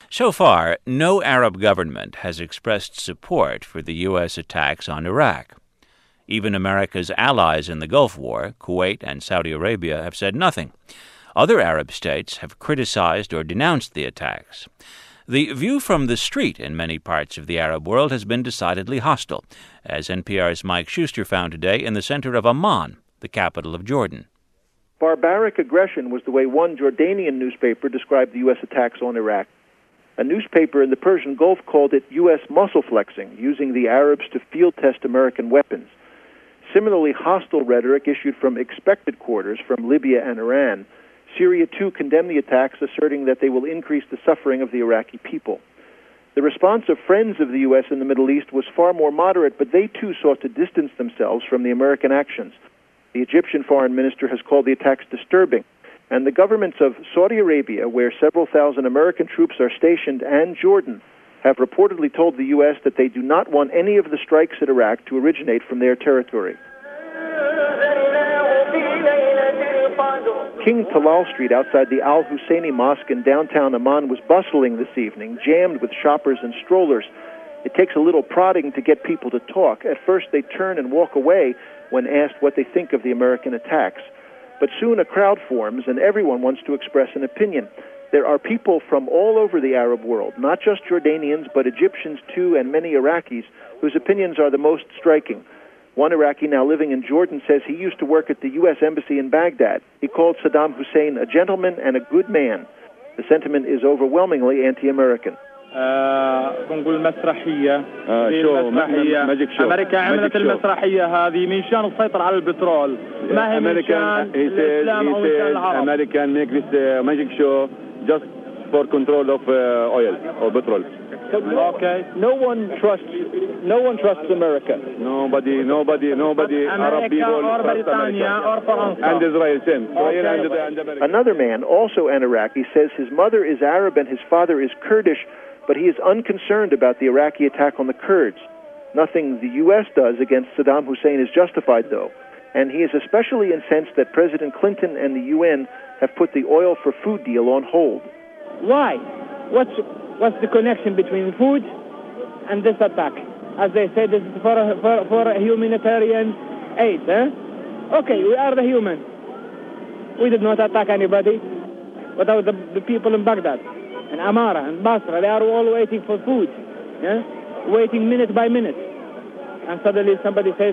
So far, no Arab government has expressed support for the U.S. attacks on Iraq. Even America's allies in the Gulf War, Kuwait and Saudi Arabia, have said nothing. Other Arab states have criticized or denounced the attacks. The view from the street in many parts of the Arab world has been decidedly hostile, as NPR's Mike Schuster found today in the center of Amman, the capital of Jordan. Barbaric aggression was the way one Jordanian newspaper described the U.S. attacks on Iraq. A newspaper in the Persian Gulf called it U.S. muscle flexing, using the Arabs to field test American weapons. Similarly hostile rhetoric issued from expected quarters from Libya and Iran. Syria, too, condemned the attacks, asserting that they will increase the suffering of the Iraqi people. The response of friends of the U.S. in the Middle East was far more moderate, but they, too, sought to distance themselves from the American actions. The Egyptian foreign minister has called the attacks disturbing. And the governments of Saudi Arabia, where several thousand American troops are stationed, and Jordan have reportedly told the U.S. that they do not want any of the strikes at Iraq to originate from their territory. King Talal Street outside the Al Husseini Mosque in downtown Amman was bustling this evening, jammed with shoppers and strollers. It takes a little prodding to get people to talk. At first they turn and walk away when asked what they think of the American attacks. But soon a crowd forms, and everyone wants to express an opinion. There are people from all over the Arab world, not just Jordanians, but Egyptians too, and many Iraqis, whose opinions are the most striking. One Iraqi now living in Jordan says he used to work at the U.S. Embassy in Baghdad. He called Saddam Hussein a gentleman and a good man. The sentiment is overwhelmingly anti-American. بنقول مسرحية أمريكا عملت المسرحية هذه من شان السيطرة على البترول ما هي من شان الإسلام أو من شان العرب. American make this magic show just for control of oil or petrol. Okay. No one trusts America. Nobody. Arab people or Britannia or France and Israel same. Okay. Another man, also an Iraqi, says his mother is Arab and his father is Kurdish, but he is unconcerned about the Iraqi attack on the Kurds. Nothing the U.S. does against Saddam Hussein is justified, though, and he is especially incensed that President Clinton and the UN have put the oil for food deal on hold. Why? What's the connection between food and this attack? As they say, this is for a humanitarian aid, eh? Okay, we are the human. We did not attack anybody. What about the people in Baghdad? And Amara and Basra, they are all waiting for food, yeah? Waiting minute by minute. And suddenly somebody says,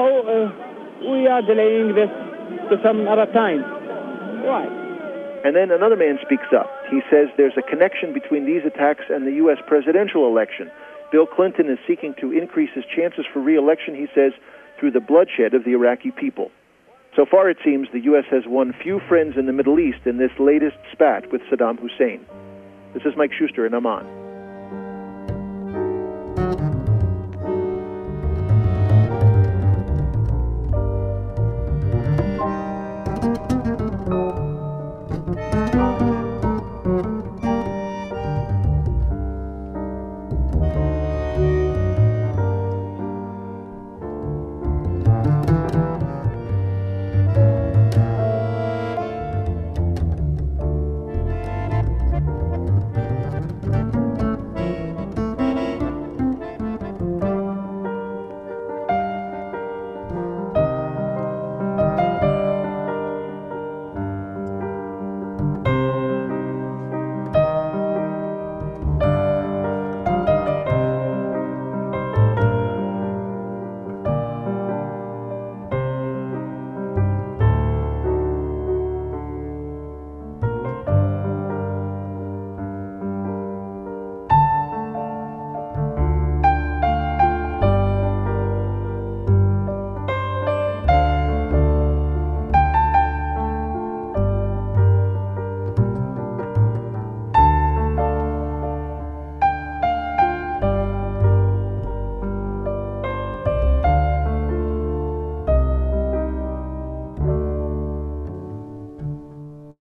we are delaying this to some other time. Why? And then another man speaks up. He says there's a connection between these attacks and the U.S. presidential election. Bill Clinton is seeking to increase his chances for re-election, he says, through the bloodshed of the Iraqi people. So far, it seems the U.S. has won few friends in the Middle East in this latest spat with Saddam Hussein. This is Mike Schuster in Amman.